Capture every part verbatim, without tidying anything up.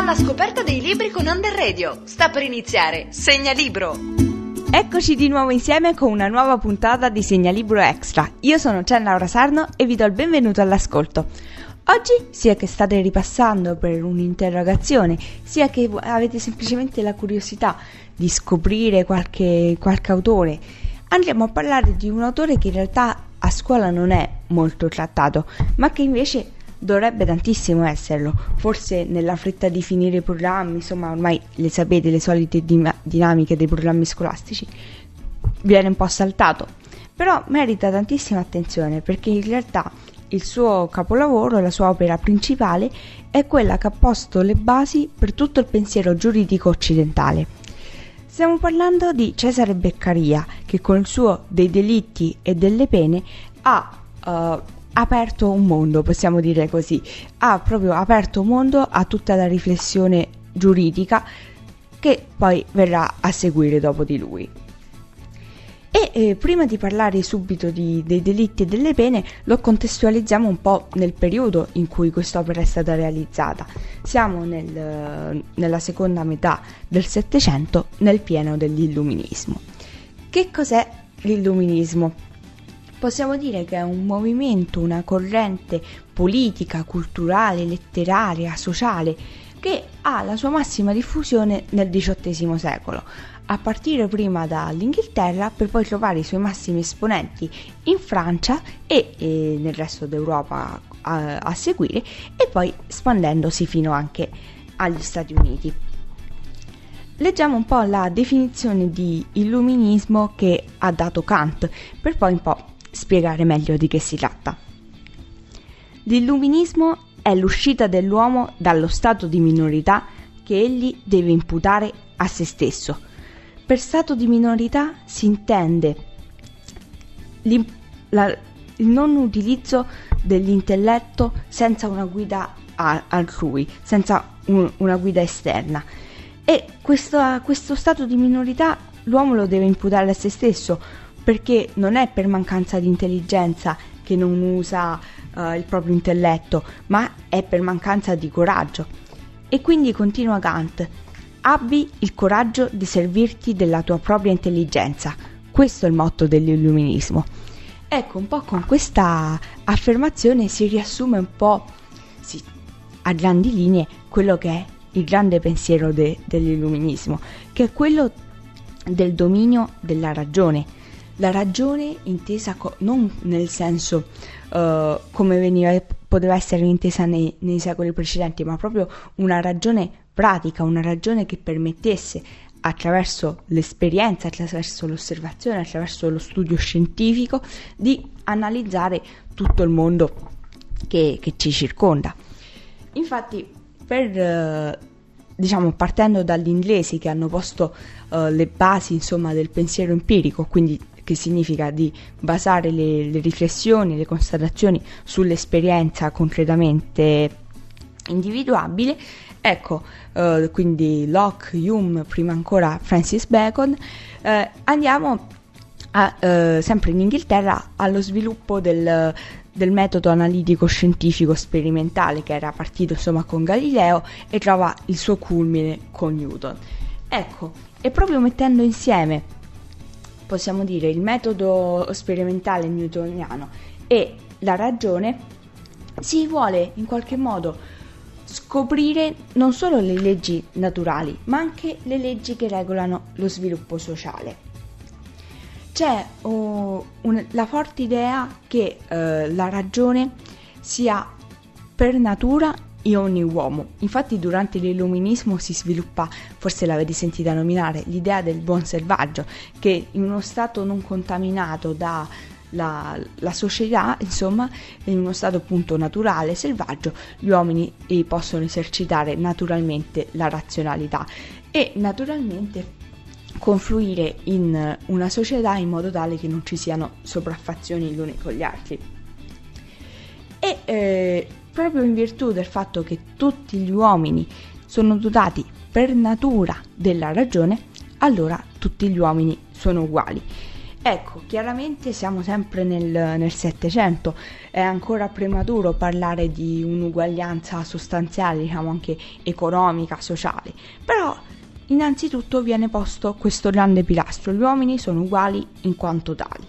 alla scoperta dei libri con Under Radio. Sta per iniziare Segnalibro. Eccoci di nuovo insieme con una nuova puntata di Segnalibro Extra. Io sono Gian Laura Sarno e vi do il benvenuto all'ascolto. Oggi, sia che state ripassando per un'interrogazione, sia che avete semplicemente la curiosità di scoprire qualche, qualche autore, andremo a parlare di un autore che in realtà a scuola non è molto trattato, ma che invece dovrebbe tantissimo esserlo. Forse nella fretta di finire i programmi, insomma ormai le sapete, le solite dim- dinamiche dei programmi scolastici, viene un po' saltato, però merita tantissima attenzione perché in realtà il suo capolavoro, la sua opera principale, è quella che ha posto le basi per tutto il pensiero giuridico occidentale. Stiamo parlando di Cesare Beccaria, che con il suo Dei delitti e delle pene ha uh, aperto un mondo, possiamo dire così, ha proprio aperto un mondo a tutta la riflessione giuridica che poi verrà a seguire dopo di lui. E eh, prima di parlare subito di, dei delitti e delle pene, lo contestualizziamo un po' nel periodo in cui quest'opera è stata realizzata. Siamo nel, nella seconda metà del Settecento, nel pieno dell'Illuminismo. Che cos'è l'Illuminismo? Possiamo dire che è un movimento, una corrente politica, culturale, letteraria, sociale, che ha la sua massima diffusione nel diciottesimo secolo, a partire prima dall'Inghilterra per poi trovare i suoi massimi esponenti in Francia e, e nel resto d'Europa a, a seguire, e poi espandendosi fino anche agli Stati Uniti. Leggiamo un po' la definizione di illuminismo che ha dato Kant, per poi un po' spiegare meglio di che si tratta. L'illuminismo è l'uscita dell'uomo dallo stato di minorità che egli deve imputare a se stesso. Per stato di minorità si intende la, il non utilizzo dell'intelletto senza una guida a, altrui, senza un, una guida esterna. E questo, questo stato di minorità l'uomo lo deve imputare a se stesso, perché non è per mancanza di intelligenza che non usa uh, il proprio intelletto, ma è per mancanza di coraggio. E quindi continua Kant: abbi il coraggio di servirti della tua propria intelligenza. Questo è il motto dell'illuminismo. Ecco, un po' con questa affermazione si riassume un po', sì, a grandi linee, quello che è il grande pensiero de- dell'illuminismo, che è quello del dominio della ragione. La ragione intesa co- non nel senso uh, come veniva, poteva essere intesa nei, nei secoli precedenti, ma proprio una ragione pratica, una ragione che permettesse, attraverso l'esperienza, attraverso l'osservazione, attraverso lo studio scientifico, di analizzare tutto il mondo che, che ci circonda. Infatti, per uh, diciamo partendo dagli inglesi che hanno posto uh, le basi, insomma, del pensiero empirico, quindi che significa di basare le, le riflessioni, le constatazioni sull'esperienza concretamente individuabile. Ecco, uh, quindi Locke, Hume, prima ancora Francis Bacon, uh, andiamo a, uh, sempre in Inghilterra allo sviluppo del, del metodo analitico scientifico sperimentale, che era partito insomma con Galileo e trova il suo culmine con Newton. Ecco, e proprio mettendo insieme, possiamo dire, il metodo sperimentale newtoniano e la ragione, si vuole in qualche modo scoprire non solo le leggi naturali, ma anche le leggi che regolano lo sviluppo sociale. C'è oh, un, la forte idea che eh, la ragione sia per natura in ogni uomo. Infatti durante l'illuminismo si sviluppa, forse l'avete sentita nominare, l'idea del buon selvaggio, che in uno stato non contaminato da la, la società, insomma, in uno stato appunto naturale, selvaggio, gli uomini eh, possono esercitare naturalmente la razionalità e naturalmente confluire in una società in modo tale che non ci siano sopraffazioni gli uni con gli altri. E eh, proprio in virtù del fatto che tutti gli uomini sono dotati per natura della ragione, allora tutti gli uomini sono uguali. Ecco, chiaramente siamo sempre nel, nel Settecento, è ancora prematuro parlare di un'uguaglianza sostanziale, diciamo anche economica, sociale, però innanzitutto viene posto questo grande pilastro: gli uomini sono uguali in quanto tali.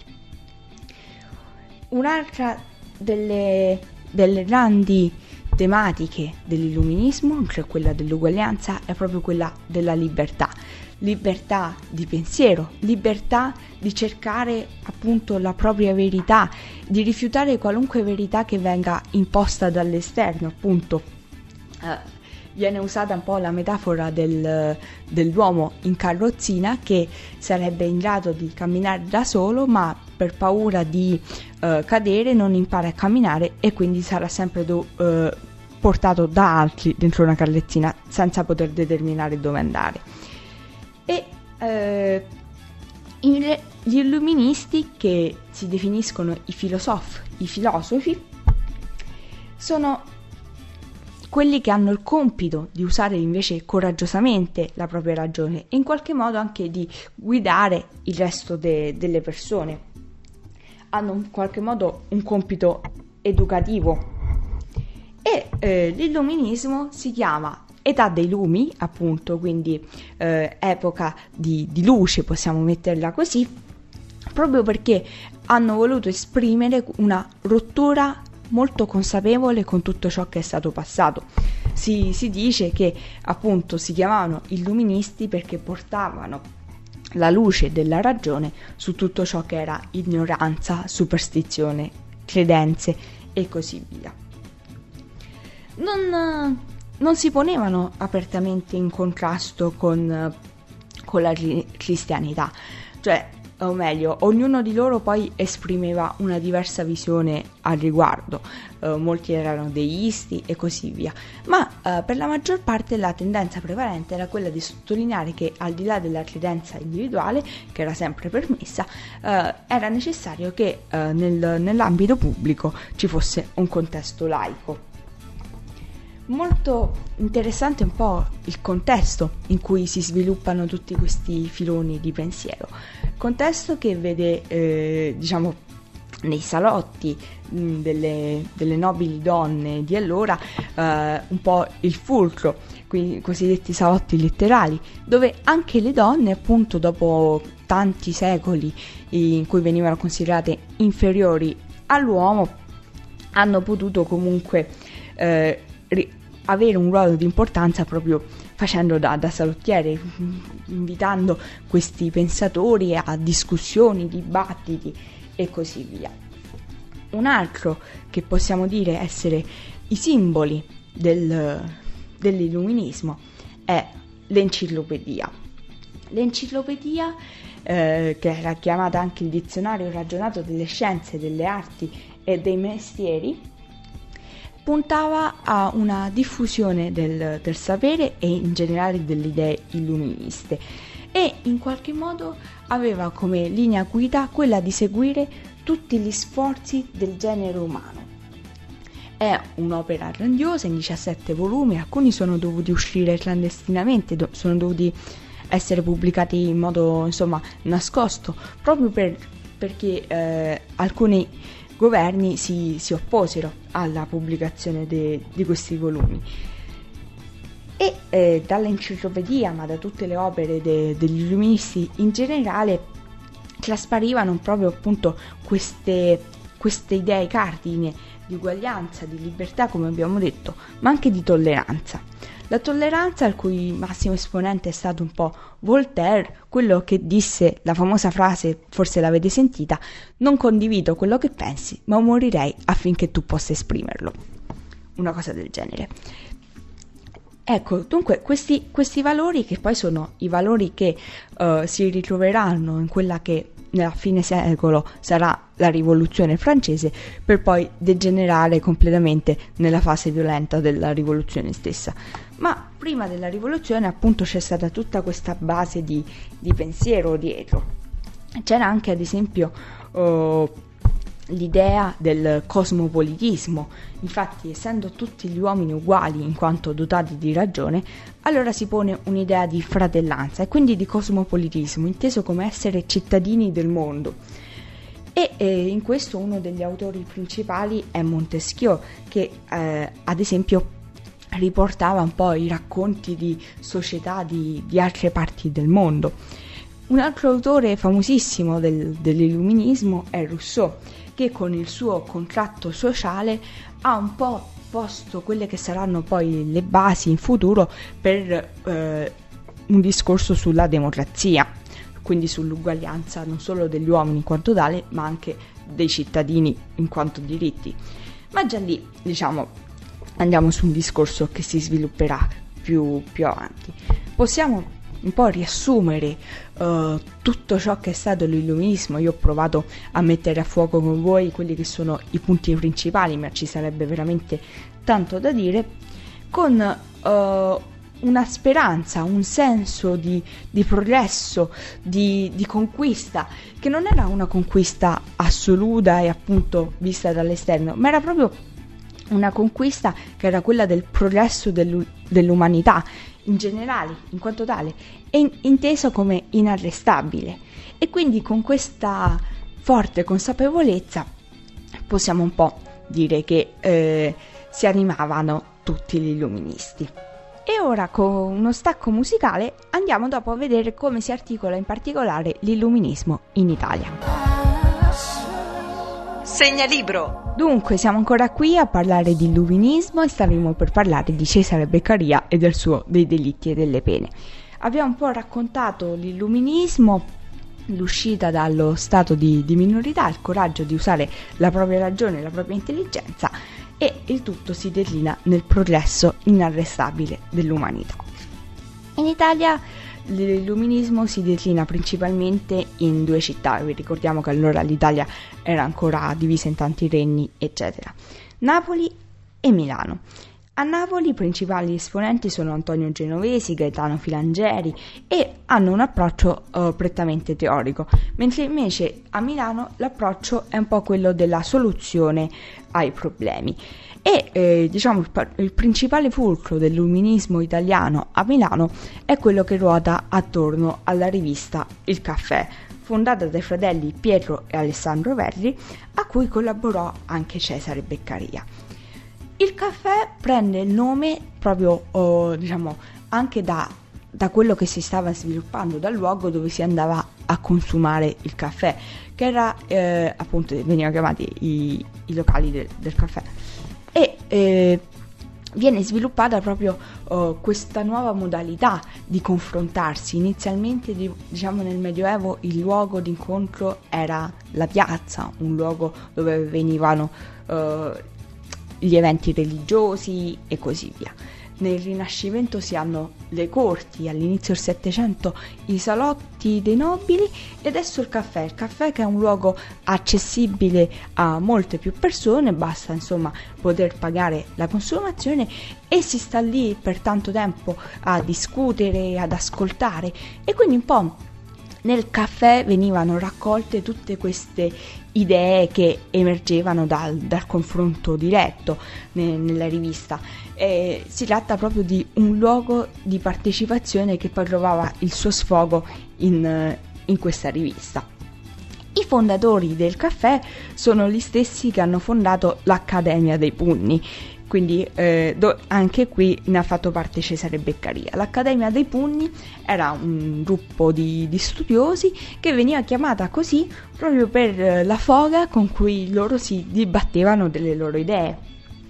Un'altra delle, delle grandi tematiche dell'illuminismo, cioè quella dell'uguaglianza, è proprio quella della libertà. Libertà di pensiero, libertà di cercare appunto la propria verità, di rifiutare qualunque verità che venga imposta dall'esterno. Appunto eh, viene usata un po' la metafora del, dell'uomo in carrozzina che sarebbe in grado di camminare da solo, ma per paura di eh, cadere non impara a camminare e quindi sarà sempre do, eh, portato da altri dentro una carrozzina senza poter determinare dove andare. E eh, in, gli illuministi, che si definiscono i filosofi, i filosofi, sono quelli che hanno il compito di usare invece coraggiosamente la propria ragione e in qualche modo anche di guidare il resto de, delle persone. Hanno in qualche modo un compito educativo e eh, l'illuminismo si chiama età dei lumi, appunto, quindi eh, epoca di, di luce, possiamo metterla così, proprio perché hanno voluto esprimere una rottura molto consapevole con tutto ciò che è stato passato. Si, si dice che appunto si chiamavano illuministi perché portavano la luce della ragione su tutto ciò che era ignoranza, superstizione, credenze e così via. Non, non si ponevano apertamente in contrasto con, con la cristianità, cioè, o meglio, ognuno di loro poi esprimeva una diversa visione al riguardo, eh, molti erano deisti e così via, ma eh, per la maggior parte la tendenza prevalente era quella di sottolineare che al di là della credenza individuale, che era sempre permessa, eh, era necessario che eh, nel, nell'ambito pubblico ci fosse un contesto laico. Molto interessante un po' il contesto in cui si sviluppano tutti questi filoni di pensiero, contesto che vede eh, diciamo nei salotti mh, delle, delle nobili donne di allora eh, un po' il fulcro, quindi i cosiddetti salotti letterali, dove anche le donne, appunto, dopo tanti secoli in cui venivano considerate inferiori all'uomo, hanno potuto comunque eh, ri- avere un ruolo di importanza proprio facendo da, da salottiere, invitando questi pensatori a discussioni, dibattiti e così via. Un altro che possiamo dire essere i simboli del, dell'illuminismo è l'enciclopedia. L'enciclopedia, eh, che era chiamata anche il dizionario ragionato delle scienze, delle arti e dei mestieri, puntava a una diffusione del, del sapere e in generale delle idee illuministe e in qualche modo aveva come linea guida quella di seguire tutti gli sforzi del genere umano. È un'opera grandiosa in diciassette volumi, alcuni sono dovuti uscire clandestinamente, do- sono dovuti essere pubblicati in modo insomma nascosto, proprio per, perché eh, alcuni governi si, si opposero alla pubblicazione de, di questi volumi e eh, dall'enciclopedia, ma da tutte le opere de, degli illuministi in generale, trasparivano proprio appunto queste, queste idee cardine di uguaglianza, di libertà, come abbiamo detto, ma anche di tolleranza. La tolleranza, al cui massimo esponente è stato un po' Voltaire, quello che disse la famosa frase, forse l'avete sentita: non condivido quello che pensi, ma morirei affinché tu possa esprimerlo. Una cosa del genere. Ecco, dunque, questi, questi valori, che poi sono i valori che uh, si ritroveranno in quella che nella fine secolo sarà la rivoluzione francese, per poi degenerare completamente nella fase violenta della rivoluzione stessa. Ma prima della rivoluzione, appunto, c'è stata tutta questa base di, di pensiero dietro. C'era anche, ad esempio, uh, l'idea del cosmopolitismo. Infatti, essendo tutti gli uomini uguali in quanto dotati di ragione, allora si pone un'idea di fratellanza e quindi di cosmopolitismo, inteso come essere cittadini del mondo. E eh, in questo uno degli autori principali è Montesquieu, che eh, ad esempio riportava un po' i racconti di società di, di altre parti del mondo. Un altro autore famosissimo del, dell'illuminismo è Rousseau, che con il suo contratto sociale ha un po' posto quelle che saranno poi le basi in futuro per eh, un discorso sulla democrazia, quindi sull'uguaglianza non solo degli uomini in quanto tale, ma anche dei cittadini in quanto diritti. Ma già lì, diciamo, andiamo su un discorso che si svilupperà più, più avanti. Possiamo un po' riassumere uh, tutto ciò che è stato l'illuminismo. Io ho provato a mettere a fuoco con voi quelli che sono i punti principali, ma ci sarebbe veramente tanto da dire, con uh, una speranza, un senso di, di progresso, di, di conquista, che non era una conquista assoluta e appunto vista dall'esterno, ma era proprio una conquista che era quella del progresso dell'u- dell'umanità in generale, in quanto tale, è in- inteso come inarrestabile. E quindi con questa forte consapevolezza possiamo un po' dire che eh, si animavano tutti gli illuministi. E ora, con uno stacco musicale, andiamo dopo a vedere come si articola in particolare l'illuminismo in Italia. Segnalibro. Dunque, siamo ancora qui a parlare di illuminismo e staremo per parlare di Cesare Beccaria e del suo dei delitti e delle pene. Abbiamo un po' raccontato l'illuminismo, l'uscita dallo stato di, di minorità, il coraggio di usare la propria ragione, la propria intelligenza, e il tutto si declina nel progresso inarrestabile dell'umanità. In Italia l'illuminismo si declina principalmente in due città. Vi ricordiamo che allora l'Italia era ancora divisa in tanti regni, eccetera. Napoli e Milano. A Napoli i principali esponenti sono Antonio Genovesi, Gaetano Filangieri e hanno un approccio uh, prettamente teorico, mentre invece a Milano l'approccio è un po' quello della soluzione ai problemi. E eh, diciamo il, il principale fulcro dell'illuminismo italiano a Milano è quello che ruota attorno alla rivista Il Caffè, fondata dai fratelli Pietro e Alessandro Verri, a cui collaborò anche Cesare Beccaria. Il Caffè prende il nome proprio oh, diciamo anche da, da quello che si stava sviluppando, dal luogo dove si andava a consumare il caffè, che era eh, appunto venivano chiamati i, i locali de, del caffè. E eh, viene sviluppata proprio uh, questa nuova modalità di confrontarsi. Inizialmente, di, diciamo nel Medioevo, il luogo d'incontro era la piazza, un luogo dove venivano uh, gli eventi religiosi e così via. Nel Rinascimento si hanno le corti, all'inizio del Settecento i salotti dei nobili e adesso il caffè. Il caffè che è un luogo accessibile a molte più persone, basta insomma poter pagare la consumazione e si sta lì per tanto tempo a discutere, ad ascoltare, e quindi un po' nel caffè venivano raccolte tutte queste idee che emergevano dal, dal confronto diretto ne, nella rivista. E si tratta proprio di un luogo di partecipazione che poi trovava il suo sfogo in, in questa rivista. I fondatori del caffè sono gli stessi che hanno fondato l'Accademia dei Pugni, quindi eh, do, anche qui ne ha fatto parte Cesare Beccaria. L'Accademia dei Pugni era un gruppo di, di studiosi che veniva chiamata così proprio per eh, la foga con cui loro si dibattevano delle loro idee.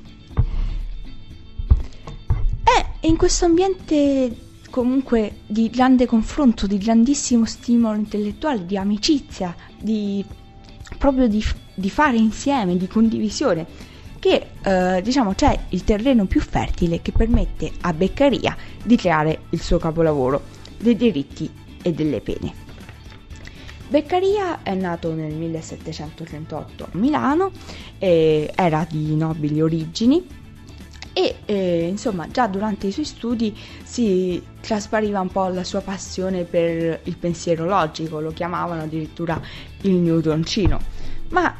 E in questo ambiente comunque di grande confronto, di grandissimo stimolo intellettuale, di amicizia, di proprio di, di fare insieme, di condivisione, che eh, diciamo c'è il terreno più fertile che permette a Beccaria di creare il suo capolavoro dei diritti e delle pene. Beccaria è nato nel millesettecentotrentotto a Milano, eh, era di nobili origini e eh, insomma già durante i suoi studi si traspariva un po' la sua passione per il pensiero logico, lo chiamavano addirittura il newtoncino. Ma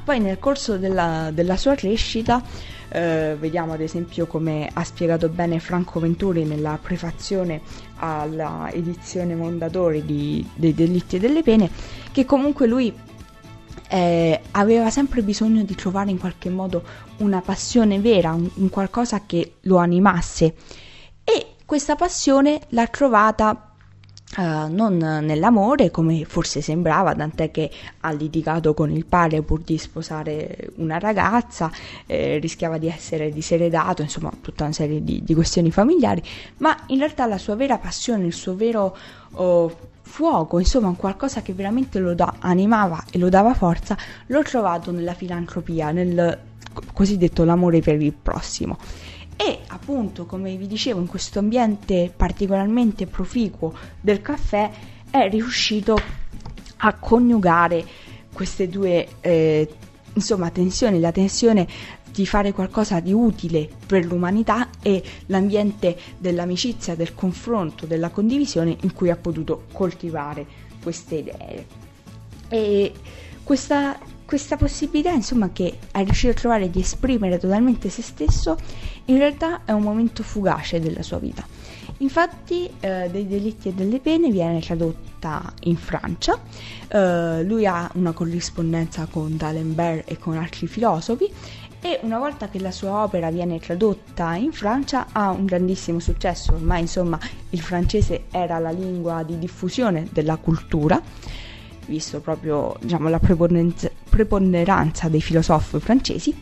poi nel corso della, della sua crescita, eh, vediamo ad esempio come ha spiegato bene Franco Venturi nella prefazione alla edizione Mondadori di, dei Delitti e delle Pene, che comunque lui eh, aveva sempre bisogno di trovare in qualche modo una passione vera, un, un qualcosa che lo animasse, e questa passione l'ha trovata Uh, non nell'amore, come forse sembrava, tant'è che ha litigato con il padre pur di sposare una ragazza, eh, rischiava di essere diseredato, insomma tutta una serie di, di questioni familiari, ma in realtà la sua vera passione, il suo vero oh, fuoco, insomma un qualcosa che veramente lo da, animava e lo dava forza, l'ho trovato nella filantropia, nel cosiddetto l'amore per il prossimo. E appunto, come vi dicevo, in questo ambiente particolarmente proficuo del caffè è riuscito a coniugare queste due eh, insomma tensioni, la tensione di fare qualcosa di utile per l'umanità e l'ambiente dell'amicizia, del confronto, della condivisione in cui ha potuto coltivare queste idee. E questa Questa possibilità, insomma, che è riuscito a trovare di esprimere totalmente se stesso, in realtà è un momento fugace della sua vita. Infatti, eh, dei Delitti e delle Pene viene tradotta in Francia, eh, lui ha una corrispondenza con D'Alembert e con altri filosofi, e una volta che la sua opera viene tradotta in Francia ha un grandissimo successo. Ormai, insomma, il francese era la lingua di diffusione della cultura, visto proprio, diciamo, la preponderanza, preponderanza dei filosofi francesi,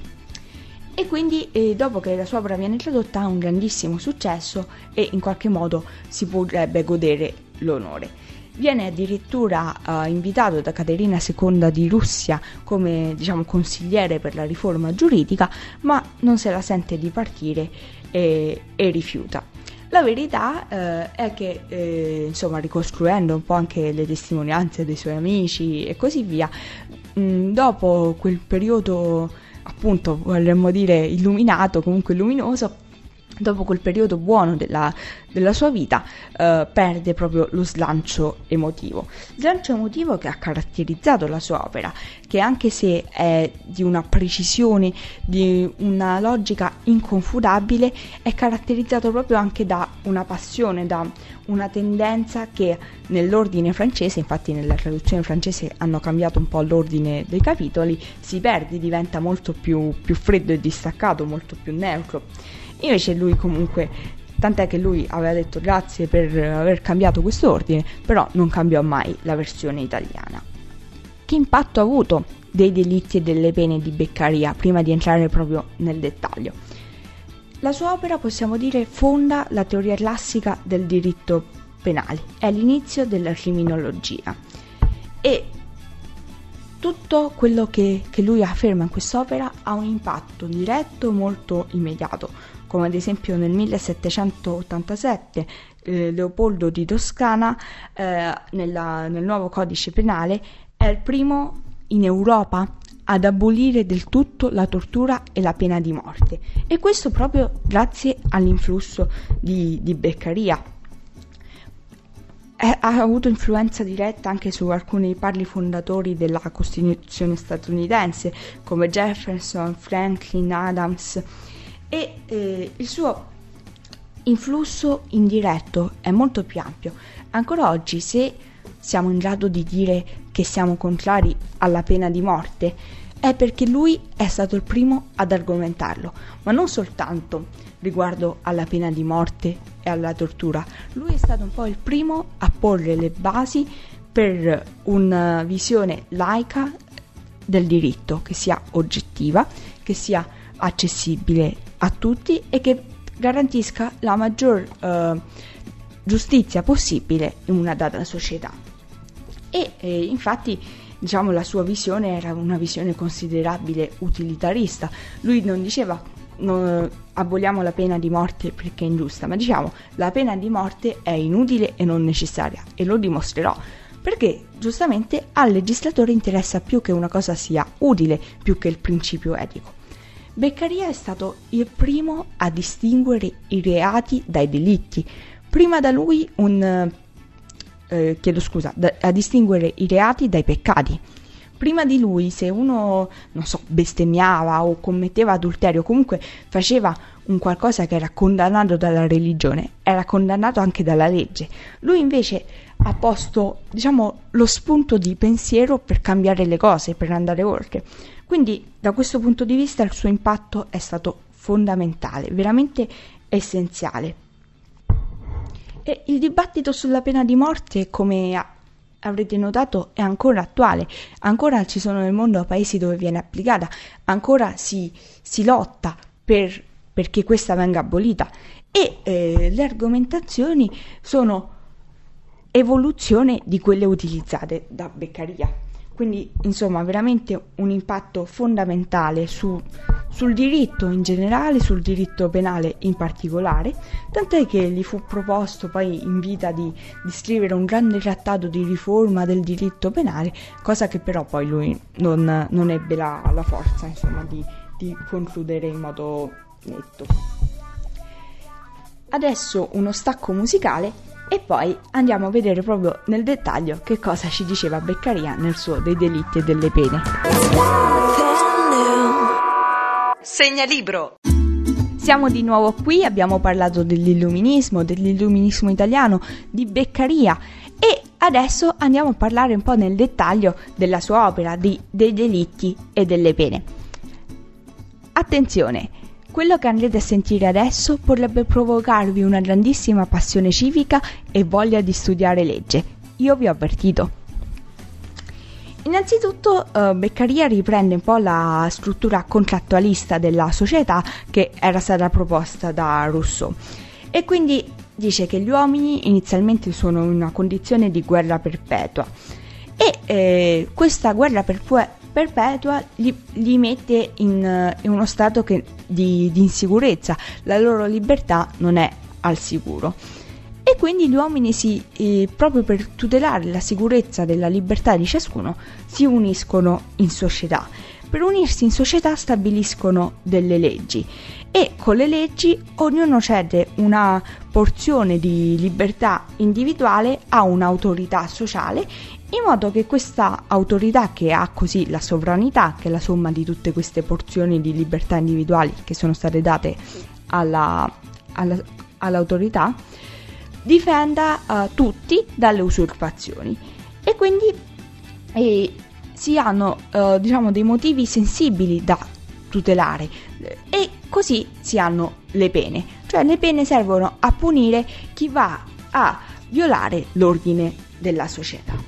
e quindi eh, dopo che la sua opera viene tradotta ha un grandissimo successo e in qualche modo si potrebbe godere l'onore. Viene addirittura eh, invitato da Caterina seconda di Russia come, diciamo, consigliere per la riforma giuridica, ma non se la sente di partire e, e rifiuta. La verità eh, è che, eh, insomma, ricostruendo un po' anche le testimonianze dei suoi amici e così via, mh, dopo quel periodo, appunto, vorremmo dire illuminato, comunque luminoso, dopo quel periodo buono della, della sua vita, eh, perde proprio lo slancio emotivo. Slancio emotivo che ha caratterizzato la sua opera, che anche se è di una precisione, di una logica inconfutabile, è caratterizzato proprio anche da una passione, da una tendenza che nell'ordine francese, infatti nella traduzione francese hanno cambiato un po' l'ordine dei capitoli, si perde, diventa molto più, più freddo e distaccato, molto più neutro. Invece lui comunque, tant'è che lui aveva detto grazie per aver cambiato questo ordine, però non cambiò mai la versione italiana. Che impatto ha avuto dei Delitti e delle Pene di Beccaria, prima di entrare proprio nel dettaglio? La sua opera, possiamo dire, fonda la teoria classica del diritto penale, è l'inizio della criminologia, e tutto quello che, che lui afferma in quest'opera ha un impatto diretto molto immediato, come ad esempio nel millesettecentottantasette eh, Leopoldo di Toscana eh, nella, nel nuovo codice penale è il primo in Europa ad abolire del tutto la tortura e la pena di morte, e questo proprio grazie all'influsso di, di Beccaria. Ha avuto influenza diretta anche su alcuni padri fondatori della Costituzione statunitense come Jefferson, Franklin, Adams, e eh, il suo influsso indiretto è molto più ampio. Ancora oggi, se siamo in grado di dire che siamo contrari alla pena di morte, è perché lui è stato il primo ad argomentarlo, ma non soltanto riguardo alla pena di morte e alla tortura. Lui è stato un po' il primo a porre le basi per una visione laica del diritto, che sia oggettiva, che sia accessibile a tutti e che garantisca la maggior eh, giustizia possibile in una data società. E eh, infatti, diciamo, la sua visione era una visione considerabile utilitarista. Lui non diceva non, aboliamo la pena di morte perché è ingiusta, ma diciamo la pena di morte è inutile e non necessaria, e lo dimostrerò, perché giustamente al legislatore interessa più che una cosa sia utile più che il principio etico. Beccaria è stato il primo a distinguere i reati dai delitti. Prima da lui un eh, chiedo scusa, da, a distinguere i reati dai peccati. prima di lui, se uno, non so, bestemmiava o commetteva adulterio, comunque faceva un qualcosa che era condannato dalla religione, era condannato anche dalla legge. Lui invece ha posto, diciamo, lo spunto di pensiero per cambiare le cose, per andare oltre. Quindi da questo punto di vista il suo impatto è stato fondamentale, veramente essenziale. E il dibattito sulla pena di morte, come avrete notato, è ancora attuale. Ancora ci sono nel mondo paesi dove viene applicata, ancora si, si lotta per, perché questa venga abolita, e eh, le argomentazioni sono evoluzione di quelle utilizzate da Beccaria. Quindi, insomma, veramente un impatto fondamentale su, sul diritto in generale, sul diritto penale in particolare, tant'è che gli fu proposto poi in vita di, di scrivere un grande trattato di riforma del diritto penale, cosa che però poi lui non, non ebbe la, la forza, insomma, di, di concludere in modo netto. Adesso uno stacco musicale e poi andiamo a vedere proprio nel dettaglio che cosa ci diceva Beccaria nel suo Dei delitti e delle pene. Segnalibro. Siamo di nuovo qui, abbiamo parlato dell'illuminismo, dell'illuminismo italiano, di Beccaria, e adesso andiamo a parlare un po' nel dettaglio della sua opera, di Dei delitti e delle pene. Attenzione! Quello che andrete a sentire adesso potrebbe provocarvi una grandissima passione civica e voglia di studiare legge. Io vi ho avvertito. Innanzitutto uh, Beccaria riprende un po' la struttura contrattualista della società che era stata proposta da Rousseau, e quindi dice che gli uomini inizialmente sono in una condizione di guerra perpetua, e eh, questa guerra perpetua perpetua li, li mette in, in uno stato che, di, di insicurezza, la loro libertà non è al sicuro, e quindi gli uomini si, eh, proprio per tutelare la sicurezza della libertà di ciascuno, si uniscono in società. Per unirsi in società stabiliscono delle leggi, e con le leggi ognuno cede una porzione di libertà individuale a un'autorità sociale, in modo che questa autorità, che ha così la sovranità, che è la somma di tutte queste porzioni di libertà individuali che sono state date alla, alla, all'autorità, difenda uh, tutti dalle usurpazioni. E quindi eh, si hanno uh, diciamo dei motivi sensibili da tutelare, e così si hanno le pene, cioè le pene servono a punire chi va a violare l'ordine della società.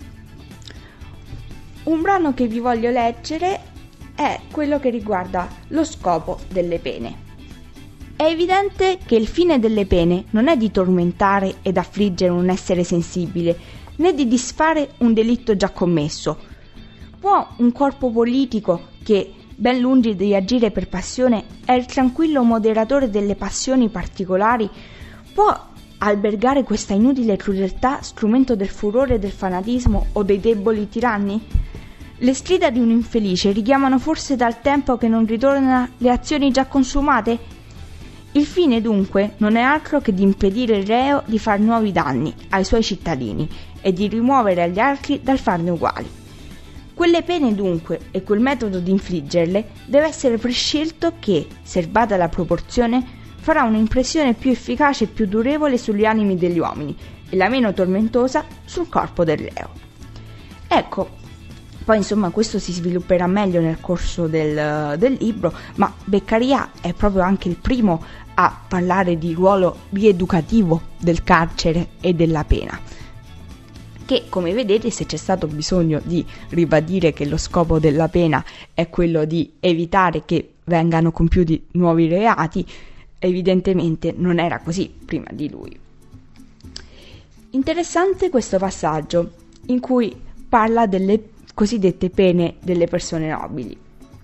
Un brano che vi voglio leggere è quello che riguarda lo scopo delle pene. È evidente che il fine delle pene non è di tormentare ed affliggere un essere sensibile, né di disfare un delitto già commesso. Può un corpo politico che, ben lungi di agire per passione, è il tranquillo moderatore delle passioni particolari, può albergare questa inutile crudeltà strumento del furore del fanatismo o dei deboli tiranni? Le strida di un infelice richiamano forse dal tempo che non ritorna le azioni già consumate? Il fine dunque non è altro che di impedire il reo di far nuovi danni ai suoi cittadini e di rimuovere agli altri dal farne uguali. Quelle pene dunque e quel metodo di infliggerle deve essere prescelto che, serbata la proporzione, farà un'impressione più efficace e più durevole sugli animi degli uomini e la meno tormentosa sul corpo del reo. Ecco, poi insomma questo si svilupperà meglio nel corso del, del libro, ma Beccaria è proprio anche il primo a parlare di ruolo rieducativo del carcere e della pena, che, come vedete, se c'è stato bisogno di ribadire che lo scopo della pena è quello di evitare che vengano compiuti nuovi reati, evidentemente non era così prima di lui. Interessante questo passaggio in cui parla delle cosiddette pene delle persone nobili.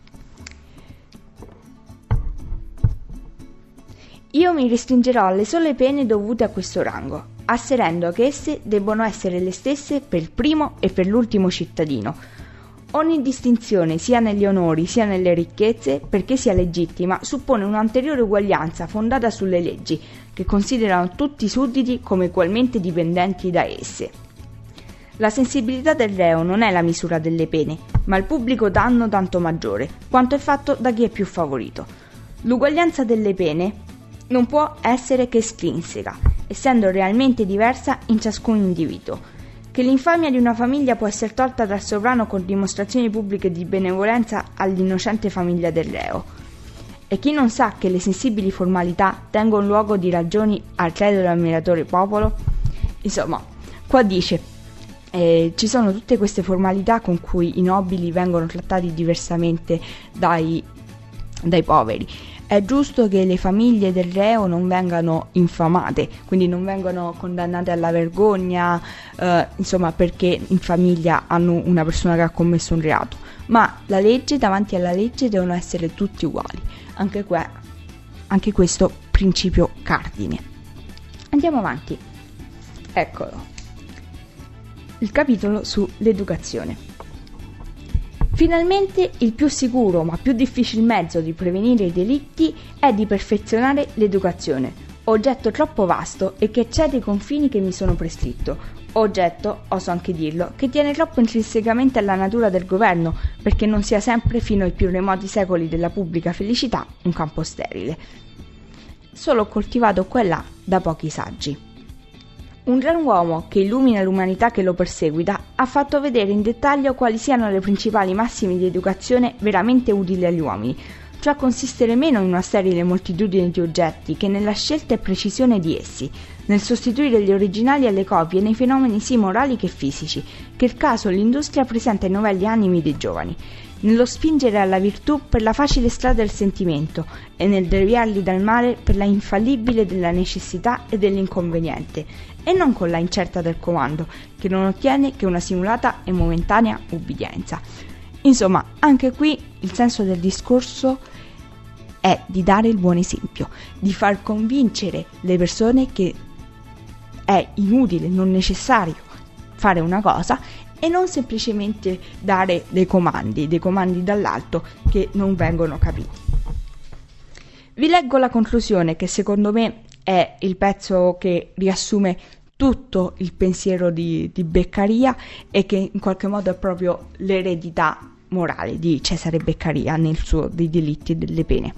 Io mi restringerò alle sole pene dovute a questo rango, asserendo che esse debbono essere le stesse per il primo e per l'ultimo cittadino. Ogni distinzione, sia negli onori sia nelle ricchezze, perché sia legittima, suppone un'anteriore uguaglianza fondata sulle leggi, che considerano tutti i sudditi come ugualmente dipendenti da esse. La sensibilità del reo non è la misura delle pene, ma il pubblico danno tanto maggiore, quanto è fatto da chi è più favorito. L'uguaglianza delle pene non può essere che estrinseca, essendo realmente diversa in ciascun individuo. Che l'infamia di una famiglia può essere tolta dal sovrano con dimostrazioni pubbliche di benevolenza all'innocente famiglia del reo. E chi non sa che le sensibili formalità tengono luogo di ragioni al credo dell'ammiratore popolo? Insomma, qua dice... Eh, ci sono tutte queste formalità con cui i nobili vengono trattati diversamente dai, dai poveri. È giusto che le famiglie del reo non vengano infamate, quindi non vengano condannate alla vergogna, eh, insomma, perché in famiglia hanno una persona che ha commesso un reato, ma la legge, davanti alla legge devono essere tutti uguali. Anche, que- anche questo principio cardine. Andiamo avanti. Eccolo. Il capitolo sull'educazione. Finalmente il più sicuro ma più difficile mezzo di prevenire i delitti è di perfezionare l'educazione, oggetto troppo vasto e che eccede i confini che mi sono prescritto, oggetto, oso anche dirlo, che tiene troppo intrinsecamente alla natura del governo perché non sia sempre fino ai più remoti secoli della pubblica felicità un campo sterile, solo coltivato qua e là da pochi saggi. Un gran uomo che illumina l'umanità che lo perseguita ha fatto vedere in dettaglio quali siano le principali massime di educazione veramente utili agli uomini, cioè consistere meno in una sterile moltitudine di oggetti che nella scelta e precisione di essi, nel sostituire gli originali alle copie nei fenomeni sia morali che fisici, che il caso e l'industria presenta ai novelli animi dei giovani, nello spingere alla virtù per la facile strada del sentimento e nel deviarli dal male per la infallibile della necessità e dell'inconveniente, e non con la incerta del comando, che non ottiene che una simulata e momentanea ubbidienza. Insomma, anche qui il senso del discorso è di dare il buon esempio, di far convincere le persone che è inutile, non necessario fare una cosa e non semplicemente dare dei comandi, dei comandi dall'alto che non vengono capiti. Vi leggo la conclusione che secondo me è il pezzo che riassume tutto il pensiero di, di Beccaria e che in qualche modo è proprio l'eredità morale di Cesare Beccaria nel suo dei delitti e delle pene.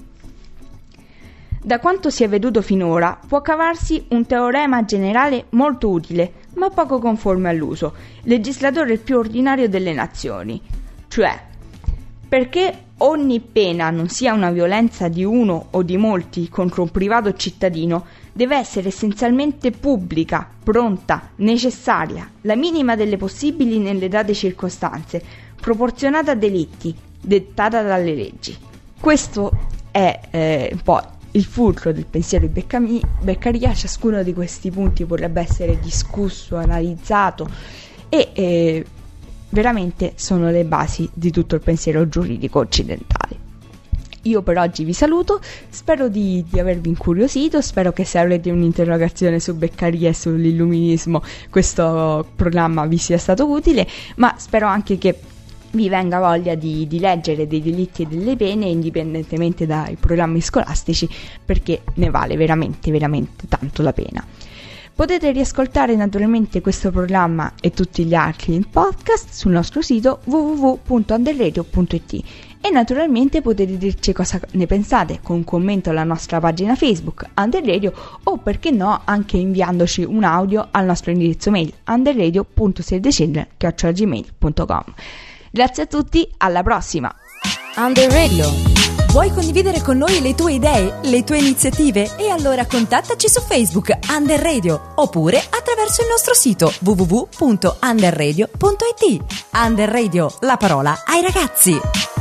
Da quanto si è veduto finora può cavarsi un teorema generale molto utile, ma poco conforme all'uso, legislatore il più ordinario delle nazioni, cioè perché ogni pena non sia una violenza di uno o di molti contro un privato cittadino, deve essere essenzialmente pubblica, pronta, necessaria, la minima delle possibili nelle date circostanze, proporzionata a delitti, dettata dalle leggi. Questo è eh, un po' il fulcro del pensiero di Beccami- Beccaria. Ciascuno di questi punti potrebbe essere discusso, analizzato e eh, veramente sono le basi di tutto il pensiero giuridico occidentale. Io per oggi vi saluto, spero di, di avervi incuriosito, spero che se avrete un'interrogazione su Beccaria e sull'illuminismo questo programma vi sia stato utile, ma spero anche che vi venga voglia di, di leggere dei delitti e delle pene indipendentemente dai programmi scolastici, perché ne vale veramente veramente tanto la pena. Potete riascoltare naturalmente questo programma e tutti gli altri in podcast sul nostro sito w w w punto underradio punto i t e naturalmente potete dirci cosa ne pensate con un commento alla nostra pagina Facebook Underradio o perché no anche inviandoci un audio al nostro indirizzo mail underradio punto sedicille chiocciola gmail punto com. Grazie a tutti, alla prossima! Underradio. Vuoi condividere con noi le tue idee, le tue iniziative? E allora contattaci su Facebook Underradio oppure attraverso il nostro sito w w w punto underradio punto i t. Underradio, la parola ai ragazzi!